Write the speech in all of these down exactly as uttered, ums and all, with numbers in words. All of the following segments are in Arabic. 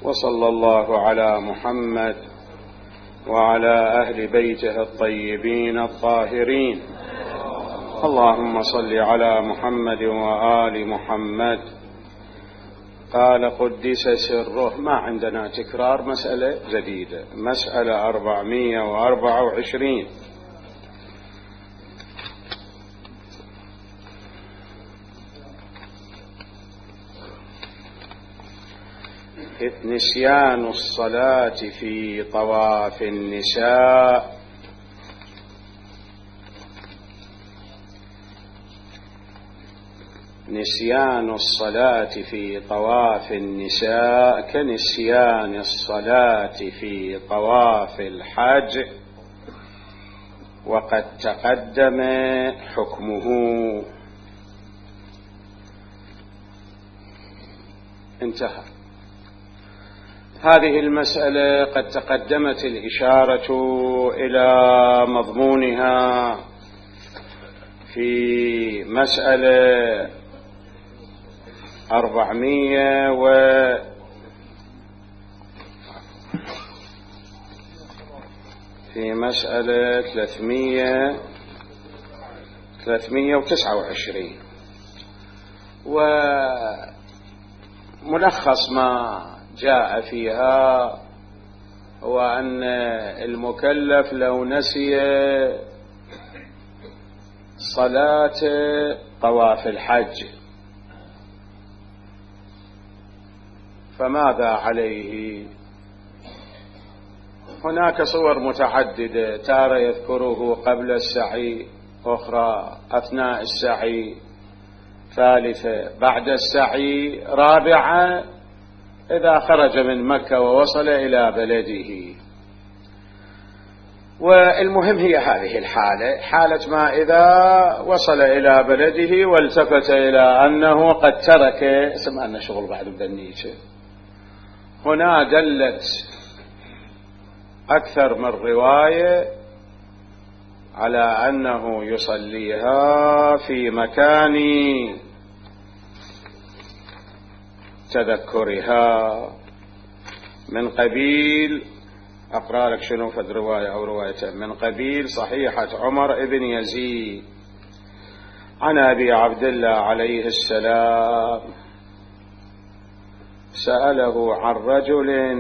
وصلى الله على محمد وعلى أهل بيته الطيبين الطاهرين. اللهم صل على محمد وآل محمد. قال قدس سره. ما عندنا تكرار، مسألة جديدة، مسألة أربعمائة وأربعة وعشرين. نسيان الصلاة في طواف النساء. نسيان الصلاة في طواف النساء كنسيان الصلاة في طواف الحج، وقد تقدم حكمه. انتهى. هذه المسألة قد تقدمت الإشارة إلى مضمونها في مسألة أربعمائة و في مسألة ثلاثمائة ثلاثمائة وتسعة وعشرين. وملخص ما جاء فيها هو أن المكلف لو نسي صلاة طواف الحج فماذا عليه؟ هناك صور متعددة، تارة يذكره قبل السعي، أخرى أثناء السعي، ثالثة بعد السعي، رابعة إذا خرج من مكة ووصل إلى بلده. والمهم هي هذه الحالة، حالة ما إذا وصل إلى بلده والتفت إلى أنه قد ترك، اسم أن شغل بعد بدنيته. هنا دلت أكثر من رواية على أنه يصليها في مكان تذكرها، من قبيل، أقرأ لك شنو فد رواية أو روايتين، من قبيل صحيحة عمر ابن يزيد عن أبي عبد الله عليه السلام سأله عن رجل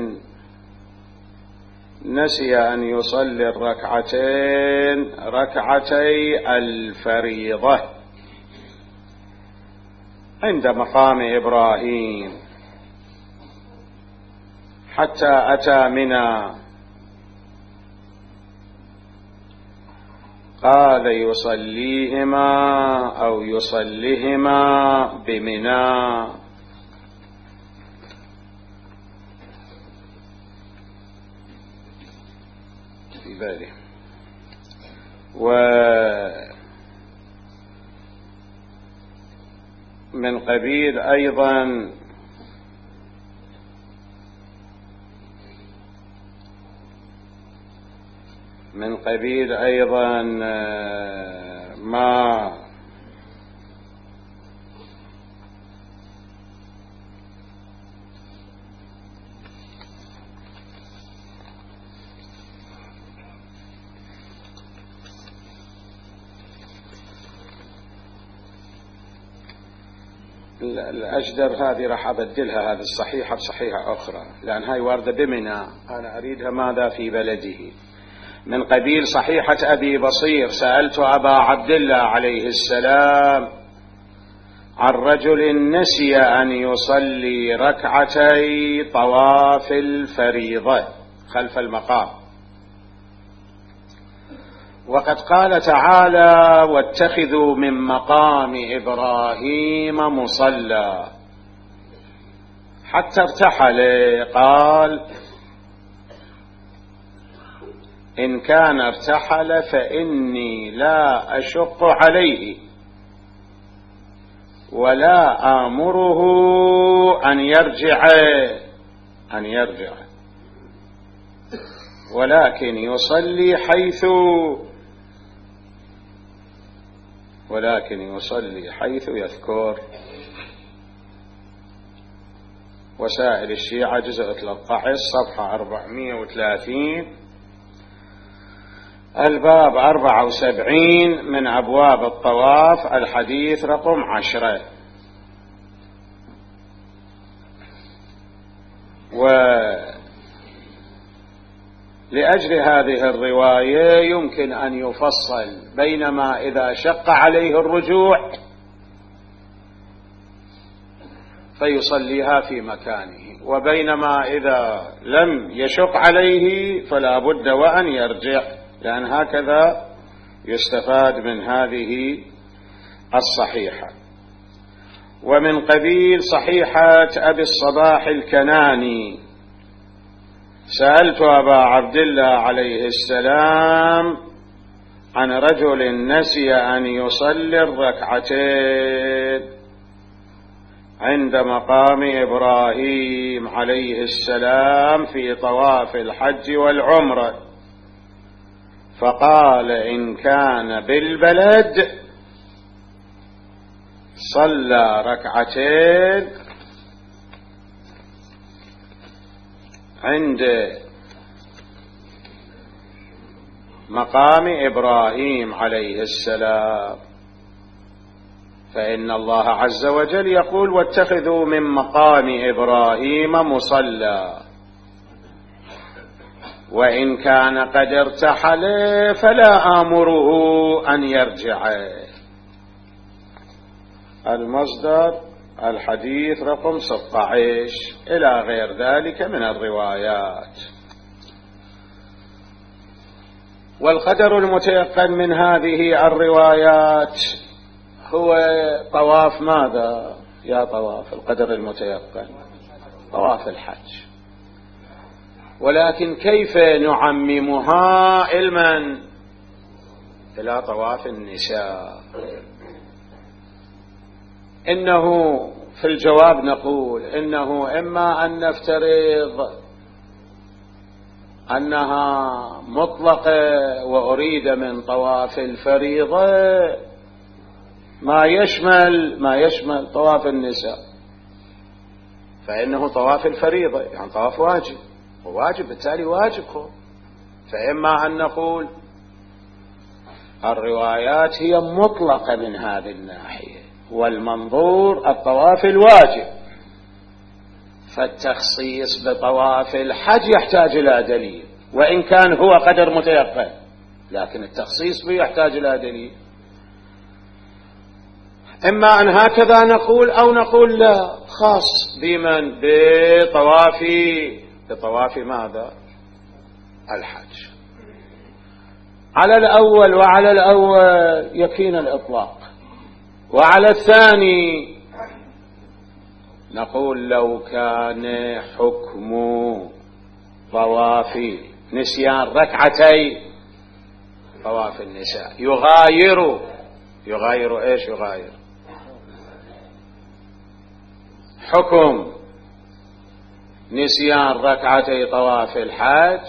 نسي أن يصلي الركعتين ركعتي الفريضة عند مقام إبراهيم حتى أتى منى، قال يصليهما أو يصليهما بمنى. في باله. ومن قبيل أيضا من قبيل أيضا ما الأجدر هذه راح أبدلها، هذه الصحيحة بصحيحة أخرى، لأن هاي واردة بمنى، أنا أريدها ماذا في بلده. من قبيل صحيحة أبي بصير سألت أبا عبد الله عليه السلام عن رجل نسي أن يصلي ركعتي طواف الفريضة خلف المقام، وقد قال تعالى واتخذوا من مقام إبراهيم مصلى حتى ارتحل، قال إن كان ارتحل فإني لا أشق عليه ولا آمره أن يرجع أن يرجع ولكن يصلي حيث ولكن يصلي حيث يذكر. وسائل الشيعة جزء ثلاثة عشر صفحة أربعمائة وثلاثين، الباب أربعة وسبعين من أبواب الطواف، الحديث رقم عشرة. ولأجل هذه الرواية يمكن أن يفصل بينما إذا شق عليه الرجوع فيصليها في مكانه، وبينما إذا لم يشق عليه فلا بد وأن يرجع، لأن هكذا يستفاد من هذه الصحيحة. ومن قبيل صحيحة أبي الصباح الكناني: سألت أبا عبد الله عليه السلام عن رجل نسي أن يصلي الركعتين عند مقام إبراهيم عليه السلام في طواف الحج والعمرة، فقال: إن كان بالبلد صلى ركعتين عند مقام إبراهيم عليه السلام، فإن الله عز وجل يقول: واتخذوا من مقام إبراهيم مصلى، وإن كان قد ارتحل فلا آمره أن يرجع. المصدر الحديث رقم ستة عشر إلى غير ذلك من الروايات. والقدر المتيقن من هذه الروايات هو طواف ماذا يا طواف القدر المتيقن؟ طواف الحج. ولكن كيف نعممها علما إلى طواف النساء؟ إنه في الجواب نقول إنه إما أن نفترض أنها مطلقة وأريد من طواف الفريضة ما يشمل ما يشمل طواف النساء، فإنه طواف الفريضة يعني طواف واجب، وواجب بالتالي واجب هو. فإما أن نقول الروايات هي مطلقة من هذه الناحية، والمنظور الطواف الواجب، فالتخصيص بطواف الحج يحتاج إلى دليل، وإن كان هو قدر متيقن، لكن التخصيص به يحتاج إلى دليل. إما أن هكذا نقول أو نقول لا، خاص بمن؟ بطواف بطواف ماذا؟ الحج. على الأول وعلى الأول يكفينا الإطلاق، وعلى الثاني نقول لو كان حكم طواف نسيان ركعتي طواف النساء يغاير يغاير ايش يغاير حكم نسيان ركعتي طواف الحج،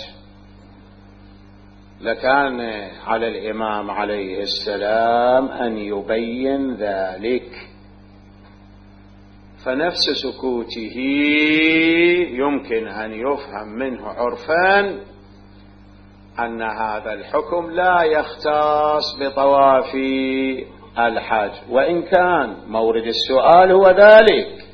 لكان على الإمام عليه السلام أن يبين ذلك. فنفس سكوته يمكن أن يفهم منه عرفا أن هذا الحكم لا يختص بطواف الحج، وإن كان مورد السؤال هو ذلك،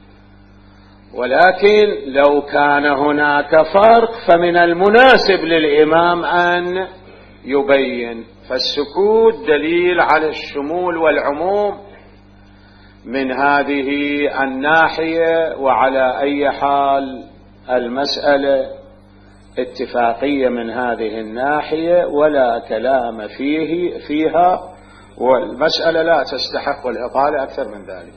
ولكن لو كان هناك فرق فمن المناسب للإمام أن يبين. فالسكوت دليل على الشمول والعموم من هذه الناحية، وعلى أي حال المسألة اتفاقية من هذه الناحية ولا كلام فيه فيها، والمسألة لا تستحق الإطالة أكثر من ذلك.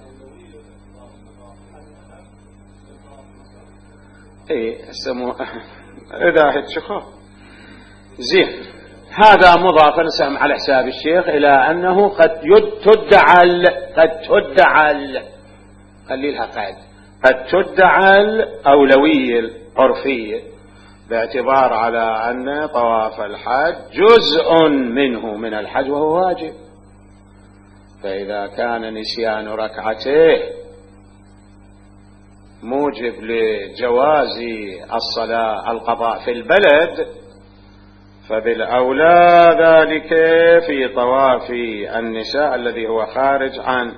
ايه اسمو اذا هتشخو زين. هذا مضاف نسهم على حساب الشيخ الى انه قد تدعى قد تدعى خلي لها قاعد قد تدعى الاولويه العرفيه، باعتبار على ان طواف الحج جزء منه من الحج وهو واجب، فاذا كان نسيان ركعته موجب لجواز الصلاة القضاء في البلد، فبالأولى ذلك في طواف النساء الذي هو خارج عن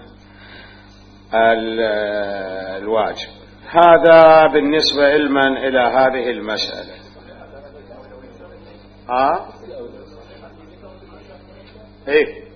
الواجب. هذا بالنسبة علما إلى هذه المسألة. آه؟ إيه؟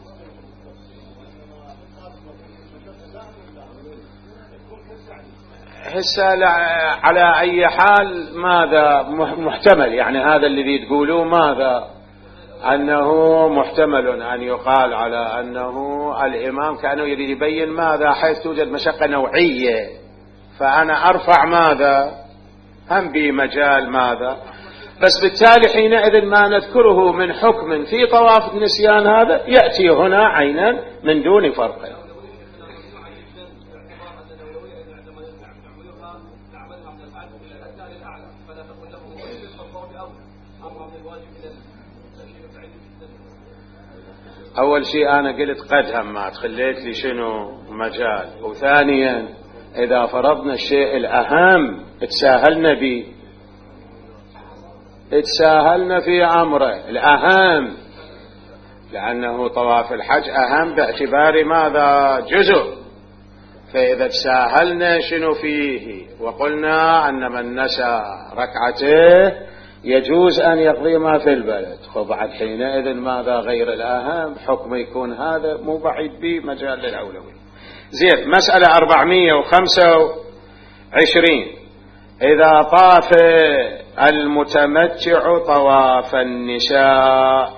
هسه على أي حال ماذا محتمل، يعني هذا الذي تقولوه ماذا، أنه محتمل أن يقال على أنه الإمام كأنه يريد يبين ماذا حيث توجد مشقة نوعية، فأنا أرفع ماذا هم بمجال ماذا، بس بالتالي حينئذ ما نذكره من حكم في طواف النسيان هذا يأتي هنا عينا من دون فرق. أول شيء أنا قلت قد همات، خليت لي شنو مجال، وثانيا إذا فرضنا الشيء الأهم تساهلنا به، تساهلنا في أمره الأهم، لأنه طواف الحج أهم باعتبار ماذا جزء، فإذا تساهلنا شنو فيه وقلنا أن من نسى ركعته يجوز أن يقضي ما في البلد، فبعد حينئذ ماذا غير الأهم حكم يكون هذا مو بعيد به مجال للأولوية. زين، مسألة أربعمائة وخمسة وعشرين. إذا طاف المتمتع طواف النساء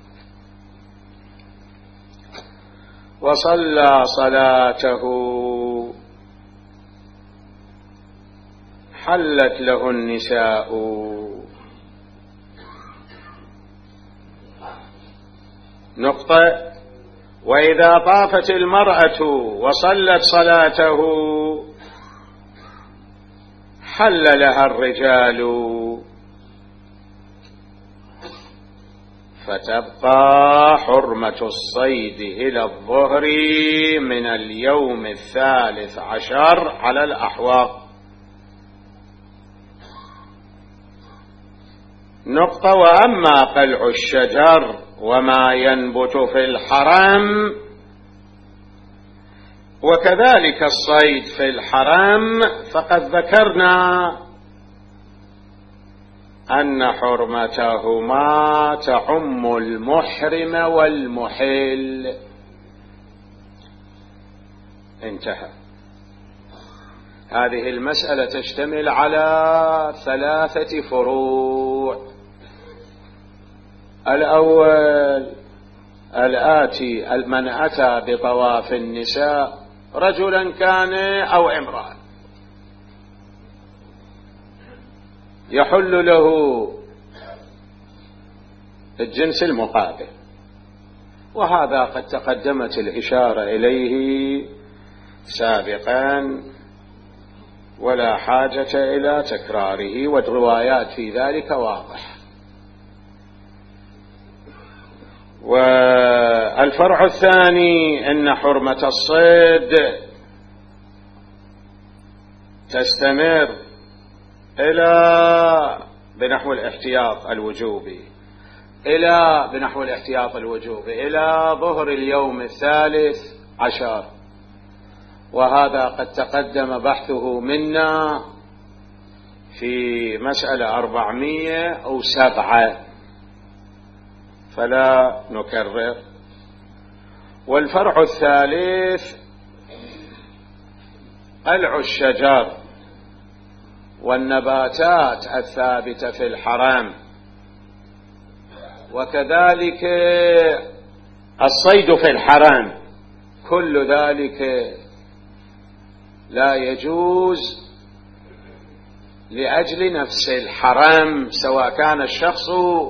وصلى صلاته حلت له النساء. نقطة. وإذا طافت المرأة وصلت صلاته حل لها الرجال، فتبقى حرمة الصيد إلى الظهر من اليوم الثالث عشر على الأحواض. نقطة. وأما قلع الشجر وما ينبت في الحرم وكذلك الصيد في الحرم فقد ذكرنا أن حرمتهما تعم المحرم والمحل. انتهى. هذه المسألة تشتمل على ثلاثة فروع. الأول الآتي: من أتى بطواف النساء رجلا كان أو امرأة يحل له الجنس المقابل، وهذا قد تقدمت الإشارة إليه سابقا ولا حاجة إلى تكراره، والروايات في ذلك واضحة. والفرع الثاني أن حرمة الصيد تستمر إلى بنحو الاحتياط الوجوبي إلى بنحو الاحتياط الوجوبي إلى ظهر اليوم الثالث عشر، وهذا قد تقدم بحثه منا في مسألة أربعمائة وسبعة فلا نكرر. والفرع الثالث قلع الشجر والنباتات الثابتة في الحرم، وكذلك الصيد في الحرم، كل ذلك لا يجوز لأجل نفس الحرم سواء كان الشخص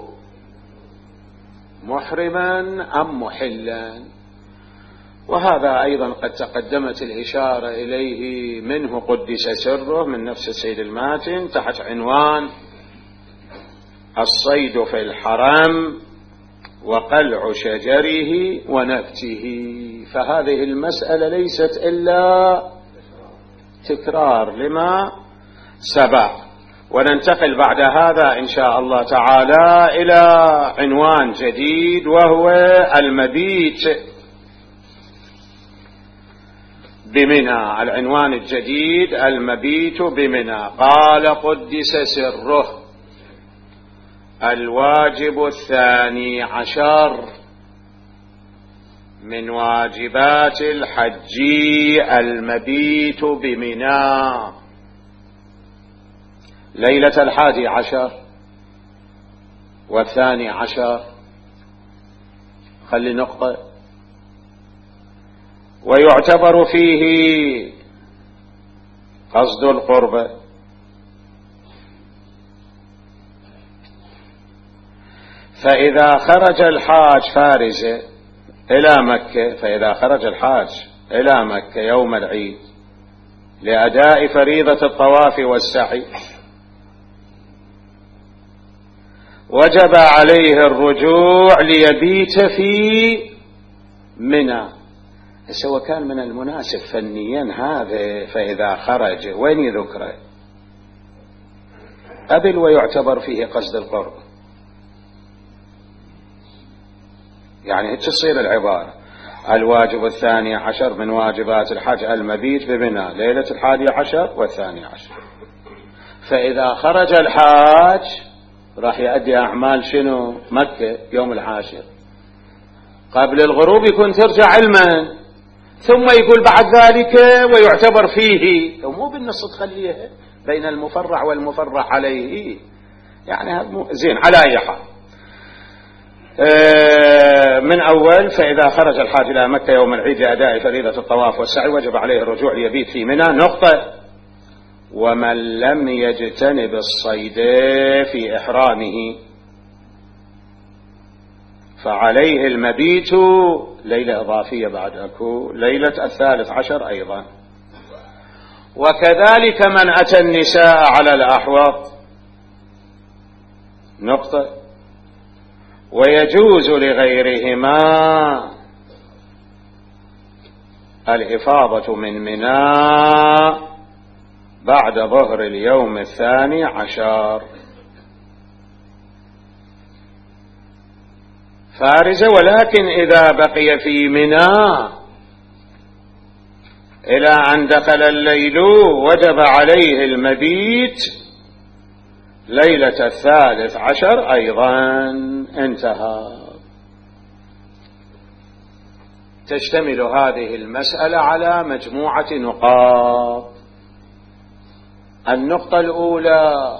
محرما أم محلا. وهذا أيضا قد تقدمت الإشارة إليه منه قدس سره من نفس السيد الماتن تحت عنوان الصيد في الحرم وقلع شجره ونبته. فهذه المسألة ليست إلا تكرار لما سبق. وننتقل بعد هذا إن شاء الله تعالى إلى عنوان جديد، وهو المبيت بمنى. العنوان الجديد المبيت بمنى. قال قدس سره: الواجب الثاني عشر من واجبات الحج المبيت بمنى. ليلة الحادي عشر والثاني عشر، خلي نقطة. ويعتبر فيه قصد القربة، فإذا خرج الحاج فارزة إلى مكة فإذا خرج الحاج إلى مكة يوم العيد لأداء فريضة الطواف والسعي، وجب عليه الرجوع ليبيت في منى. سواء كان من المناسب فنيا هذا، فإذا خرج وين يذكره؟ قبل ويعتبر فيه قصد القرب، يعني هيك تصير العبارة: الواجب الثاني عشر من واجبات الحج المبيت بمنى ليلة الحادي عشر والثاني عشر. فإذا خرج الحاج راح يؤدي أعمال شنو؟ مكة يوم العاشر، قبل الغروب يكون ترجع علما، ثم يقول بعد ذلك ويعتبر فيه، ومو بالنص تخليها بين المفرع والمفرع عليه، يعني زين. على أي حال، من أول: فإذا خرج الحاج إلى مكة يوم العيد لأداء فريضة الطواف والسعي وجب عليه الرجوع ليبيت في منى. نقطة. ومن لم يجتنب الصيد في إحرامه فعليه المبيت ليلة إضافية بعد أكو ليلة الثالث عشر أيضا. وكذلك من أتى النساء على الأحوط. نقطة. ويجوز لغيرهما الإفاضة من منى بعد ظهر اليوم الثاني عشر فارزة. ولكن إذا بقي في منى إلى أن دخل الليل وجب عليه المبيت ليلة الثالث عشر أيضا. انتهى. تشتمل هذه المسألة على مجموعة نقاط. النقطة الأولى: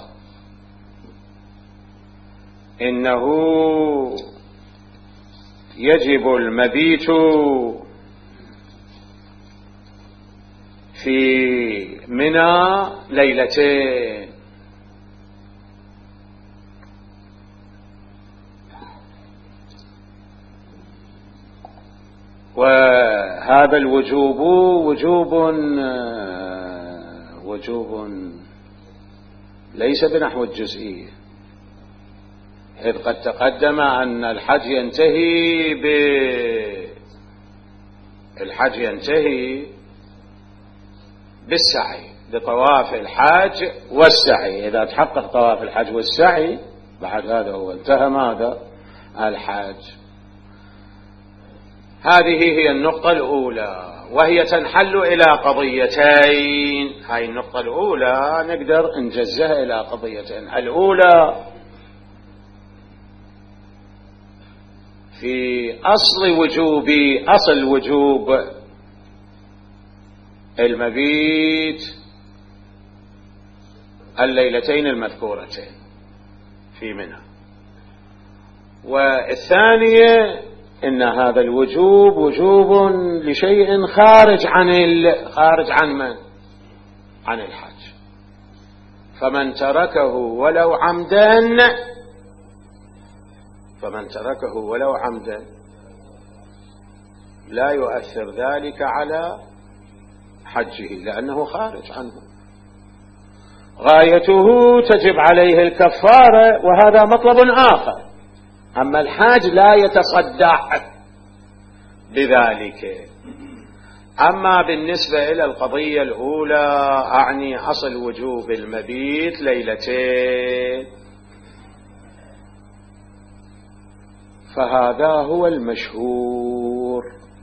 إنه يجب المبيت في منى ليلتين. وهذا الوجوب وجوب وجوب ليس بنحو الجزئية، إذ قد تقدم أن الحج ينتهي ب الحج ينتهي بالسعي، بطواف الحج والسعي. إذا تحقق طواف الحج والسعي بعد هذا هو انتهى ماذا؟ الحج. هذه هي النقطة الأولى، وهي تنحل إلى قضيتين. هاي النقطة الأولى نقدر نجزها إلى قضيتين. الأولى: في أصل وجوب أصل وجوب المبيت الليلتين المذكورتين في منى. والثانية: إن هذا الوجوب وجوب لشيء خارج عن ال... خارج عن من؟ عن الحج. فمن تركه ولو عمدا فمن تركه ولو عمدا لا يؤثر ذلك على حجه، لأنه خارج عنه. غايته تجب عليه الكفارة، وهذا مطلب آخر. أما الحاج لا يتصدع بذلك. أما بالنسبة إلى القضية الأولى أعني أصل وجوب المبيت ليلتين، فهذا هو المشهور.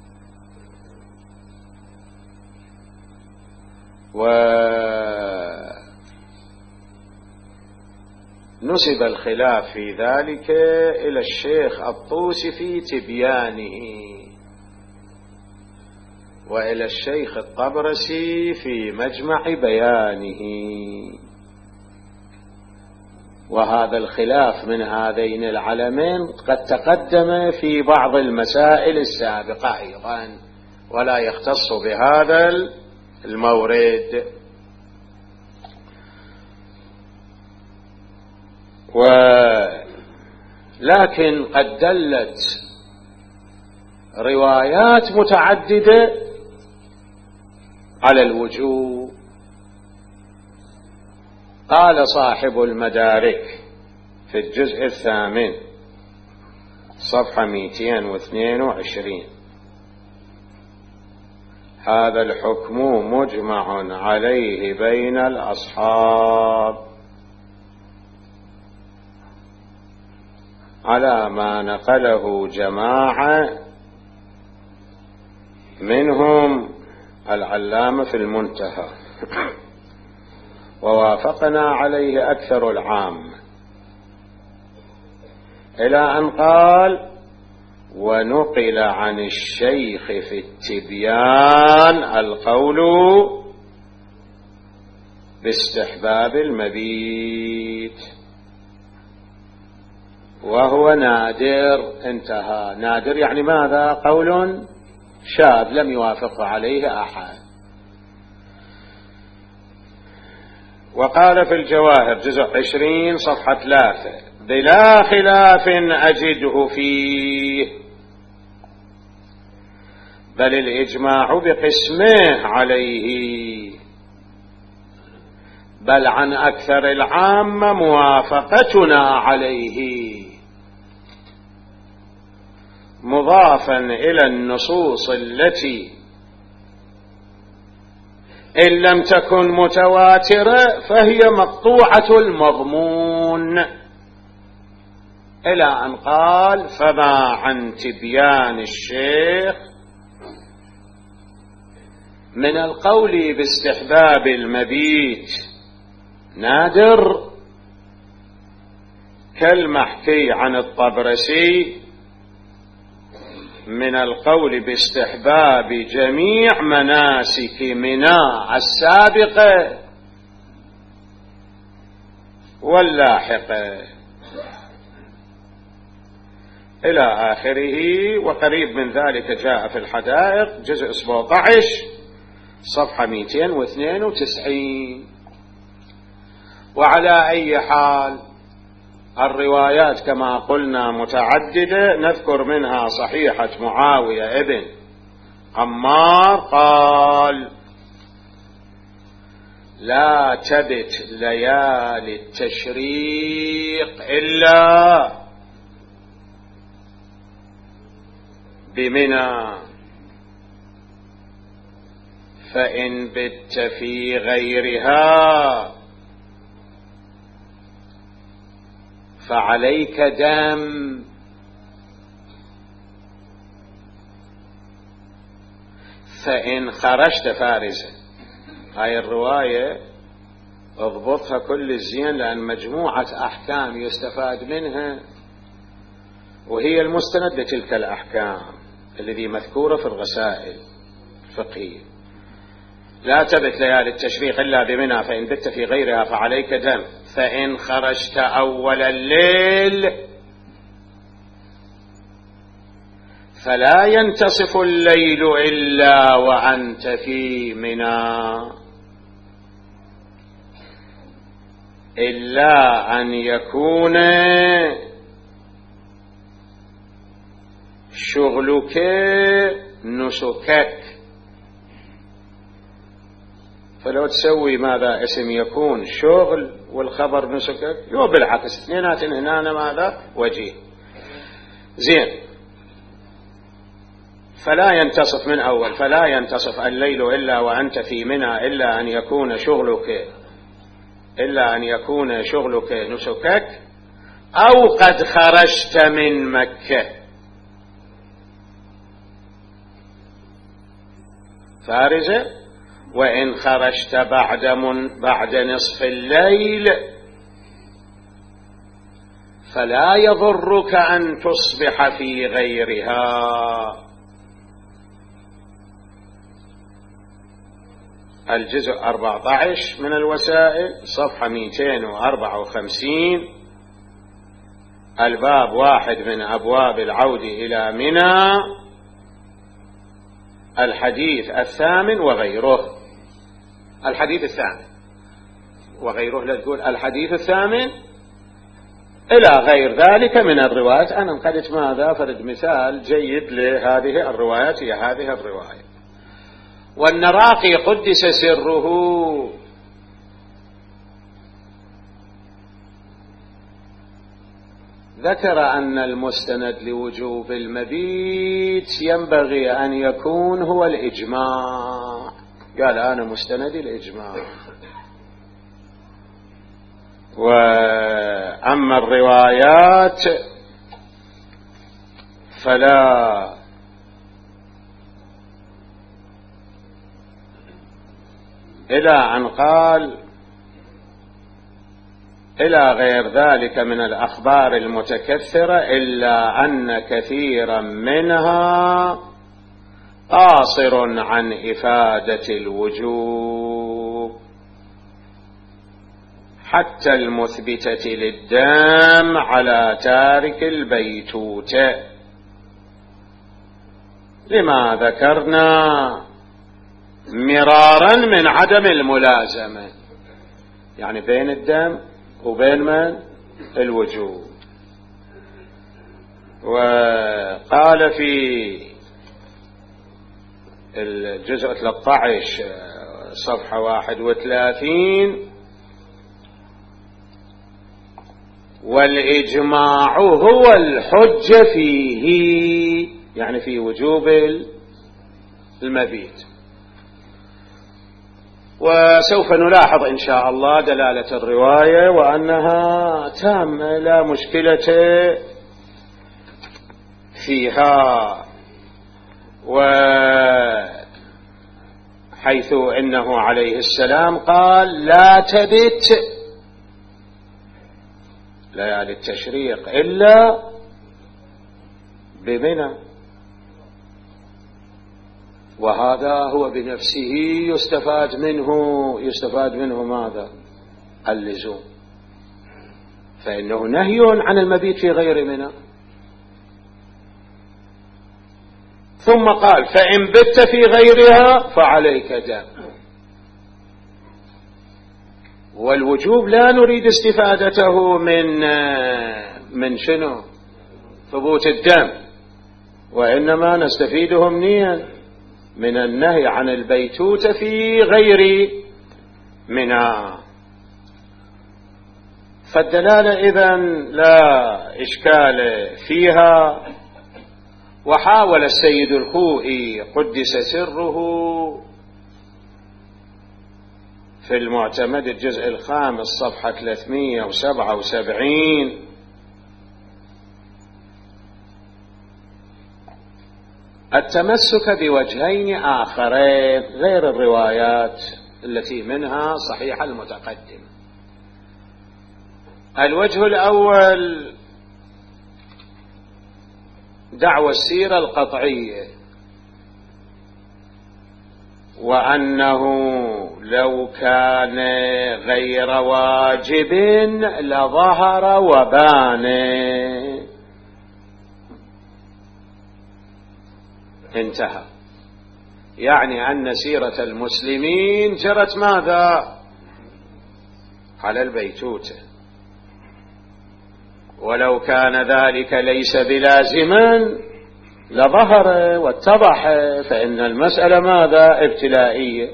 ونسب الخلاف في ذلك إلى الشيخ الطوسي في تبيانه، وإلى الشيخ الطبرسي في مجمع بيانه، وهذا الخلاف من هذين العلمين قد تقدم في بعض المسائل السابقة أيضا، ولا يختص بهذا المورد. ولكن قد دلت روايات متعددة على الوجوب. قال صاحب المدارك في الجزء الثامن صفحة مئتين واثنين وعشرين: هذا الحكم مجمع عليه بين الأصحاب على ما نقله جماعة منهم العلامة في المنتهى، ووافقنا عليه أكثر العام، إلى أن قال: ونقل عن الشيخ في التبيان القول باستحباب المبيت، وهو نادر. انتهى. نادر يعني ماذا؟ قول شاذ لم يوافق عليه أحد. وقال في الجواهر جزء عشرين صفحة ثلاثة: بلا خلاف أجده فيه، بل الإجماع بقسمه عليه، بل عن أكثر العامة موافقتنا عليه، مضافا إلى النصوص التي إن لم تكن متواترة فهي مقطوعة المضمون، إلى أن قال: فما عن تبيان الشيخ من القول باستحباب المبيت نادر، كالمحكي عن الطبرسي من القول باستحباب جميع مناسك منى السابقة واللاحقة، إلى آخره. وقريب من ذلك جاء في الحدائق جزء سبعة عشر صفحة مئتين واثنين وتسعين. وعلى أي حال الروايات كما قلنا متعددة، نذكر منها صحيحة معاوية ابن عمار قال: لا تبت ليالي التشريق إلا بمنى، فإن بت في غيرها فعليك دم، فإن خرجت فارزا. هاي الرواية اضبطها كل الزين، لأن مجموعة أحكام يستفاد منها، وهي المستند لتلك الأحكام الذي مذكورة في الرسائل الفقهية. لا تبت ليالي التشريق إلا بمنى، فإن بت في غيرها فعليك دم، فإن خرجت أول الليل فلا ينتصف الليل إلا وأنت في منى، إلا أن يكون شغلك نسكك. فلو تسوي ماذا اسم يكون شغل والخبر نسكك، يو بالعكس اثنينات هنا ماذا وجيه. زين. فلا ينتصف من أول، فلا ينتصف الليل إلا وأنت في منى إلا أن يكون شغلك إلا أن يكون شغلك نسكك، أو قد خرجت من مكة فارزة. وإن خرجت بعد من بعد نصف الليل فلا يضرك أن تصبح في غيرها. الجزء أربعة عشر من الوسائل، صفحة مئتين وأربعة وخمسين، الباب واحد من أبواب العود إلى منى، الحديث الثامن وغيره. الحديث الثامن وغيره، لا تقول الحديث الثامن إلى غير ذلك من الروايات. أنا انقلت ماذا فرد مثال جيد لهذه الروايات، هي هذه الرواية. والنراقي قدس سره ذكر أن المستند لوجوب المبيت ينبغي أن يكون هو الإجماع. قال أنا مستندي الإجماع. وأما الروايات فلا إلى أن قال إلى غير ذلك من الأخبار المتكثرة، إلا أن كثيرا منها قاصر عن إفادة الوجوب حتى المثبتة للدام على تارك البيتوتة، لما ذكرنا مرارا من عدم الملازمة، يعني بين الدم وبين من الوجوب. وقال في الجزء ثلاثة عشر صفحة واحد وثلاثين: والإجماع هو الحجة فيه، يعني في وجوب المبيت. وسوف نلاحظ إن شاء الله دلالة الرواية وأنها تامة لا مشكلة فيها، وحيث إنه عليه السلام قال لا تبت ليالي التشريق إلا بمنى، وهذا هو بنفسه يستفاد منه يستفاد منه ماذا؟ اللزوم، فإنه نهي عن المبيت في غير منى. ثم قال فإن بت في غيرها فعليك دم. والوجوب لا نريد استفادته من من شنو؟ ثبوت الدم، وإنما نستفيده منين؟ من النهي عن البيتوتة في غير منى. فالدلالة إذن لا إشكال فيها. وحاول السيد الخوئي قدس سره في المعتمد الجزء الخامس صفحة ثلاثمئة وسبعة وسبعين التمسك بوجهين آخرين غير الروايات التي منها صحيح المتقدم. الوجه الأول دعوى السيرة القطعية، وأنه لو كان غير واجب لظهر وبان. انتهى. يعني أن سيرة المسلمين جرت ماذا؟ على البيتوتة، ولو كان ذلك ليس بلازما لظهر واتضح، فإن المسألة ماذا؟ ابتلائية.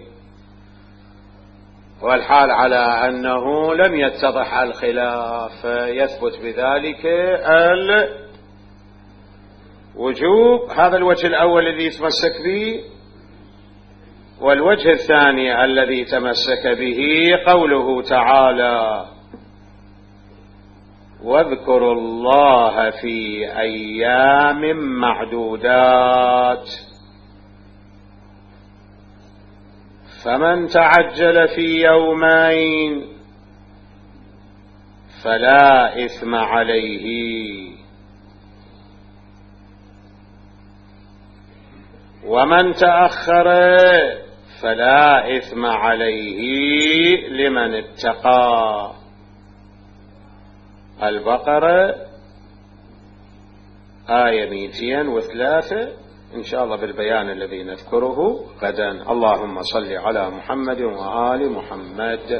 والحال على أنه لم يتضح الخلاف، يثبت بذلك وجوب، هذا الوجه الأول الذي يتمسك به. والوجه الثاني الذي تمسك به قوله تعالى: واذكروا الله في أيام معدودات، فمن تعجل في يومين فلا إثم عليه، ومن تأخر فلا إثم عليه لمن اتقى. البقرة آية مئتين وثلاثة، إن شاء الله بالبيان الذي نذكره غدا. اللهم صل على محمد وآل محمد.